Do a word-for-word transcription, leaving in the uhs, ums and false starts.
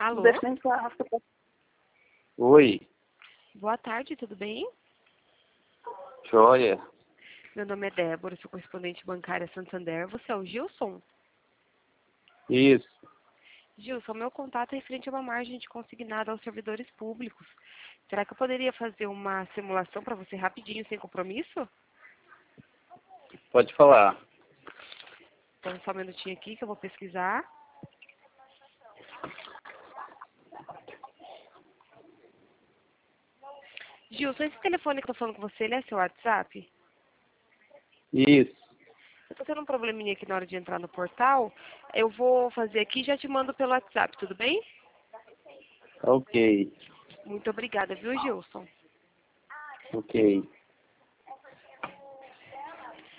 Alô? Oi, Boa tarde, tudo bem? joia. Meu nome é Débora, sou correspondente bancária Santander. Você é o Gilson? Isso. Gilson, meu contato é referente a uma margem de consignado aos servidores públicos. Será que eu poderia fazer uma simulação para você rapidinho, sem compromisso? Pode falar. Então, só um minutinho aqui que eu vou pesquisar. Gilson, esse telefone que eu tô falando com você, ele é seu WhatsApp? Isso. Eu tô tendo um probleminha aqui na hora de entrar no portal. Eu vou fazer aqui e já te mando pelo WhatsApp, tudo bem? Ok. Muito obrigada, viu, Gilson? Ok.